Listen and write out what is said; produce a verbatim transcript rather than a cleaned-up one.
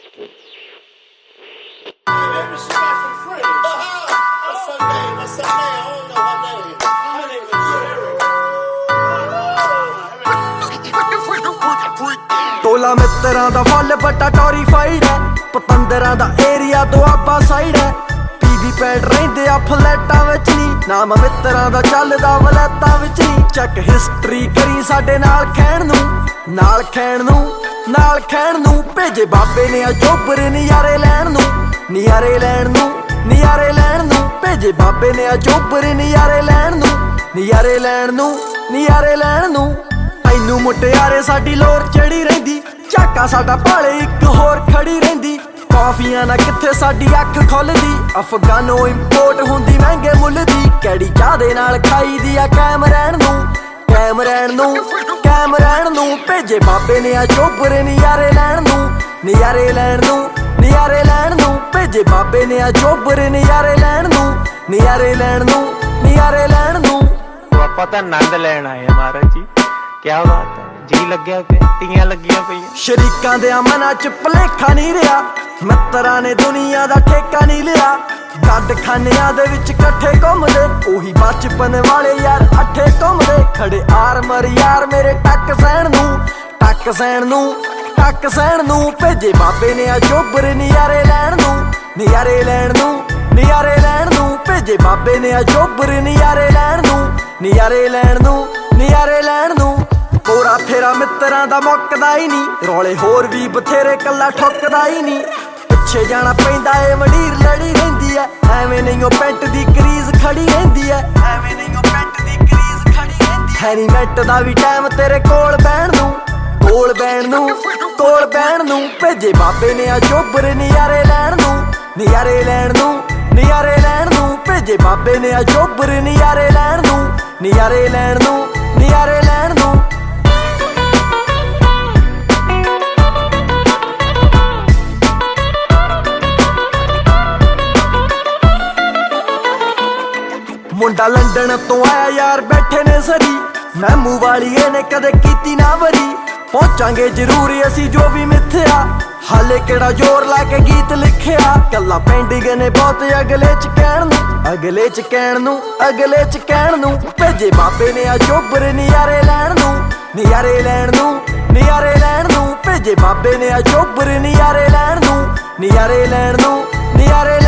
ਟੋਲਾ ਮਿੱਤਰਾਂ ਦਾ ਫੁੱਲ ਵੱਡਾ ਟੋਰੀਫਾਈਡ ਹੈ, ਪਤੰਦਰਾਂ ਦਾ ਏਰੀਆ ਦੁਆਬਾ ਸਾਈਡ ਹੈ। ਪੀਵੀ ਪੈਡ ਰਹਿੰਦੇ ਆ ਫਲੈਟਾਂ ਵਿੱਚ ਨੀ, ਨਾਮ ਮਿੱਤਰਾਂ ਦਾ ਚੱਲਦਾ ਵਲੈਤਾਂ ਵਿੱਚ ਨੀ। ਚੈੱਕ ਹਿਸਟਰੀ ਕਰੀ ਸਾਡੇ ਨਾਲ ਖੈਣ ਨੂੰ, ਨਾਲ ਖੈਣ ਨੂੰ, ਨਾਲ ਖੈਣ ਨੂੰ। ਭੇਜੇ ਬਾਬੇ ਨੇ ਆ ਜੋਬਰ ਨਜ਼ਾਰੇ ਲੈਣ ਨੂੰ, ਨਜ਼ਾਰੇ ਲੈਣ ਨੂੰ, ਨਜ਼ਾਰੇ ਲੈਣ ਨੂੰ। ਭੇਜੇ ਬਾਬੇ ਨੇ ਆ ਜੋਬਰ ਨਜ਼ਾਰੇ ਲੈਣ ਨੂੰ, ਨਜ਼ਾਰੇ ਲੈਣ ਨੂੰ, ਨਜ਼ਾਰੇ ਲੈਣ ਨੂੰ। ਤੈਨੂੰ ਮੁਟਿਆਰੇ ਸਾਡੀ ਲੋਰ ਚੜੀ ਰਹਿੰਦੀ, ਝਾਕਾ ਸਾਡਾ ਭਾਲੇ ਇੱਕ ਹੋਰ ਖੜੀ ਰਹਿੰਦੀ। ਕਾਫੀਆਂ ਨਾ ਕਿੱਥੇ ਸਾਡੀ ਅੱਖ ਖੁੱਲਦੀ, ਅਫਗਾਨੋ ਇੰਪੋਰਟ ਹੁੰਦੀ ਮਹਿੰਗੇ ਮੁੱਲ ਦੀ। ਕੈੜੀ ਚਾਹ ਦੇ ਨਾਲ ਖਾਈ ਦੀ ਆ ਕੈਮ ਰਹਿਣ ਨੂੰ, ਕੈਮ ਰਹਿਣ ਨੂੰ, ਕੈਮ ਰਹਿਣ ਨੂੰ। ਭੇਜੇ ਬਾਬੇ ਨੇ ਆ ਜੋਬਰ ਨਜ਼ਾਰੇ ਲੈਣ ਨੂੰ, ਨਜ਼ਾਰੇ ਲੈਣ ਨੂੰ, ਨਜ਼ਾਰੇ ਲੈਣ ਨੂੰ। ਭੇਜੇ ਬਾਬੇ ਨੇ ਆ ਜੋਬਰ ਨਜ਼ਾਰੇ ਲੈਣ ਨੂੰ, ਨਜ਼ਾਰੇ ਲੈਣ ਨੂੰ, ਨਜ਼ਾਰੇ ਲੈਣ ਨੂੰ। ਆਪਾਂ ਤਾਂ ਆਨੰਦ ਲੈਣ ਆਏ ਆ ਮਹਾਰਾਜ ਜੀ, ਕਿਆ ਬਾਤ ਹੈ। ਜੀ ਲੱਗਿਆ ਪਿਆ, ਤੀਆਂ ਲੱਗੀਆਂ ਪਈਆਂ। ਸ਼ਰੀਕਾਂ ਦੇ ਮਨਾਂ ਚ ਭਲੇਖਾ ਨਹੀਂ ਰਿਹਾ, ਮਿੱਤਰਾਂ ਨੇ ਦੁਨੀਆ ਦਾ ਠੇਕਾ ਨਹੀਂ ਲਿਆ। ਗੱਡ ਖਾਨਿਆਂ ਦੇ ਵਿੱਚ ਇਕੱਠੇ ਘੁੰਮਦੇ, ਉਹੀ ਬਚਪਨ ਵਾਲੇ ਯਾਰ ਅੱਠੇ ਘੁੰਮਦੇ। ਖੜੇ ਆਰਮਰ ਯਾਰ ਮੇਰੇ ਟੱਕ ਸਹਿਣ ਨੂੰ, ਟੱਕ ਸਹਿਣ ਨੂੰ, ਟੱਕ ਸਹਿਣ ਨੂੰ। ਭੇਜੇ ਬਾਬੇ ਨੇ ਆ ਜੋਬਰ ਨਜ਼ਾਰੇ ਲੈਣ ਨੂੰ, ਨਜ਼ਾਰੇ ਲੈਣ ਨੂੰ, ਨਜ਼ਾਰੇ ਲੈਣ ਨੂੰ। ਭੇਜੇ ਬਾਬੇ ਨੇ ਆ ਜੋਬਰ ਨਜ਼ਾਰੇ ਲੈਣ ਨੂੰ, ਨਜ਼ਾਰੇ ਲੈਣ ਨੂੰ, ਨਜ਼ਾਰੇ ਲੈਣ ਨੂੰ। ਹੋਰਾ ਫੇਰਾ ਮਿੱਤਰਾਂ ਦਾ ਮੁੱਕਦਾ ਹੀ ਨੀ, ਰੌਲੇ ਹੋਰ ਵੀ ਬਥੇਰੇ ਕੱਲਾ ਠੁੱਕਦਾ ਹੀ ਨੀ। ਪਿੱਛੇ ਜਾਣਾ ਪੈਂਦਾ ਏ ਵਡੀਰ ਲੜੀ ਰਹਿੰਦੀ ਐ, ਐਵੇਂ ਨਹੀਂ ਉਹ ਪੈਂਟ ਦੀ ਕਰੀਜ਼ ਖੜੀ ਰਹਿੰਦੀ ਐ, ਐਵੇਂ ਨਹੀਂ ਉਹ ਪੈਂਟ ਦੀ ਕਰੀਜ਼ ਖੜੀ ਰਹਿੰਦੀ ਐ। ਹੈਨੀ ਮਿੰਟ ਦਾ ਵੀ ਟਾਈਮ ਤੇਰੇ ਕੋਲ ਬਹਿਣ ਨੂੰ, ਕੋਲ ਬਹਿਣ ਨੂੰ, ਕੋਲ ਬਹਿਣ ਨੂੰ। ਭੇਜੇ ਬਾਬੇ ਨੇ ਆ ਜੋਬਰ ਨਜ਼ਾਰੇ ਲੈਣ ਨੂੰ, ਨਜ਼ਾਰੇ ਲੈਣ ਨੂੰ, ਨਜ਼ਾਰੇ ਲੈਣ ਨੂੰ। ਭੇਜੇ ਬਾਬੇ ਨੇ ਆ ਜੋਬਰ ਨਜ਼ਾਰੇ ਲੈਣ ਨੂੰ, ਨਜ਼ਾਰੇ ਲੈਣ ਨੂੰ, ਨਜ਼ਾਰੇ ਲੈਣ ਨੂੰ। ਮੁੰਡਾ ਲੰਡਨ ਤੋਂ ਆਇਆ ਯਾਰ ਬੈਠੇ ਨੇ ਸਰੀ, ਮੈਮੂ ਵਾਲੀਏ ਨੇ ਕਦੇ ਕੀਤੀ ਨਾ ਵਰੀ। ਪਹੁੰਚਾਂਗੇ ਜ਼ਰੂਰ ਅਸੀਂ ਜੋ ਵੀ ਮਿੱਥਿਆ, ਹਾਲੇ ਕਿਹੜਾ ਜ਼ੋਰ ਲਾ ਕੇ ਗੀਤ ਲਿਖਿਆ। ਕੱਲਾ ਪੈਂਡਿੰਗ ਨੇ ਬਹੁਤ ਅਗਲੇ ਚ ਕਹਿਣ ਨੂੰ, ਅਗਲੇ ਚ ਕਹਿਣ ਨੂੰ, ਅਗਲੇ ਚ ਕਹਿਣ ਨੂੰ। ਭੇਜੇ ਬਾਬੇ ਨੇ ਆ ਜੋਬਰ ਨਜ਼ਾਰੇ ਲੈਣ ਨੂੰ, ਨਜ਼ਾਰੇ ਲੈਣ ਨੂੰ, ਨਜ਼ਾਰੇ ਲੈਣ ਨੂੰ। ਭੇਜੇ ਬਾਬੇ ਨੇ ਆ ਜੋਬਰ ਨਜ਼ਾਰੇ ਲੈਣ ਨੂੰ, ਨਜ਼ਾਰੇ ਲੈਣ ਨੂੰ, ਨਜ਼ਾਰੇ